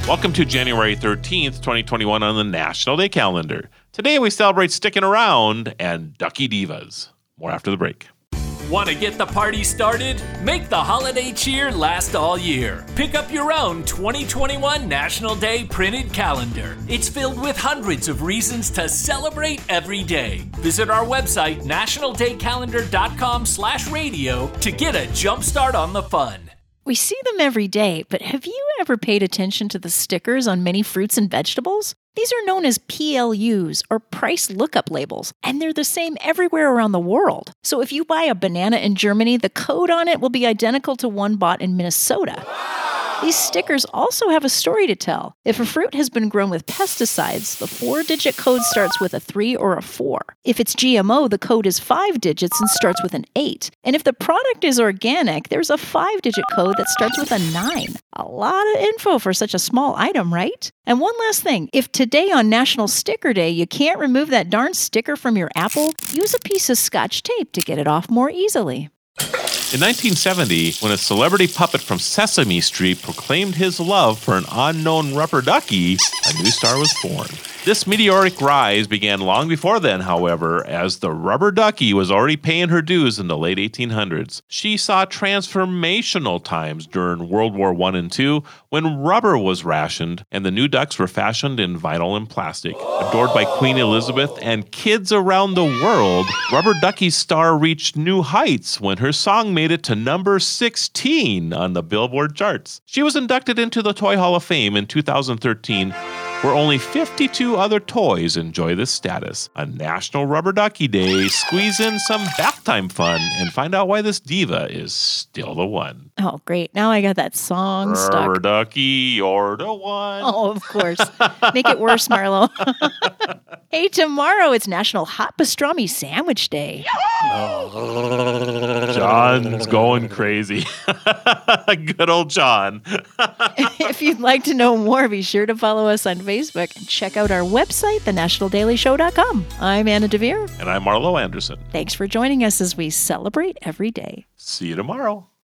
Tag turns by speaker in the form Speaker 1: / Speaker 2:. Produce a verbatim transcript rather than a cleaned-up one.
Speaker 1: Welcome to January thirteenth, twenty twenty-one on the National Day calendar. Today we celebrate sticking around and Ducky Divas. More after the break.
Speaker 2: Want to get the party started? Make the holiday cheer last all year. Pick up your own twenty twenty-one National Day printed calendar. It's filled with hundreds of reasons to celebrate every day. Visit our website, national day calendar dot com slash radio to get a jump start on the fun.
Speaker 3: We see them every day, but have you ever paid attention to the stickers on many fruits and vegetables? These are known as P L Us, or price lookup labels, and they're the same everywhere around the world. So if you buy a banana in Germany, the code on it will be identical to one bought in Minnesota. These stickers also have a story to tell. If a fruit has been grown with pesticides, the four-digit code starts with a three or a four. If it's G M O, the code is five digits and starts with an eight. And if the product is organic, there's a five-digit code that starts with a nine. A lot of info for such a small item, right? And one last thing, if today on National Sticker Day you can't remove that darn sticker from your apple, use a piece of Scotch tape to get it off more easily.
Speaker 1: In nineteen seventy, when a celebrity puppet from Sesame Street proclaimed his love for an unknown rubber ducky, a new star was born. This meteoric rise began long before then, however, as the rubber ducky was already paying her dues in the late eighteen hundreds. She saw transformational times during World War One and Two, when rubber was rationed and the new ducks were fashioned in vinyl and plastic. Adored by Queen Elizabeth and kids around the world, Rubber Ducky's star reached new heights when her song made it to number sixteen on the Billboard charts. She was inducted into the Toy Hall of Fame in two thousand thirteen, where only fifty-two other toys enjoy this status. On National Rubber Ducky Day, squeeze in some bath time fun and find out why this diva is still the one.
Speaker 3: Oh, great. Now I got that song stuck.
Speaker 1: Rubber Ducky, you're the one.
Speaker 3: Oh, of course. Make it worse, Marlo. Hey, tomorrow it's National Hot Pastrami Sandwich Day.
Speaker 1: Oh, John's going crazy. Good old John.
Speaker 3: If you'd like to know more, be sure to follow us on Facebook and check out our website, the national daily show dot com. I'm Anna DeVere.
Speaker 1: And I'm Marlo Anderson.
Speaker 3: Thanks for joining us as we celebrate every day.
Speaker 1: See you tomorrow.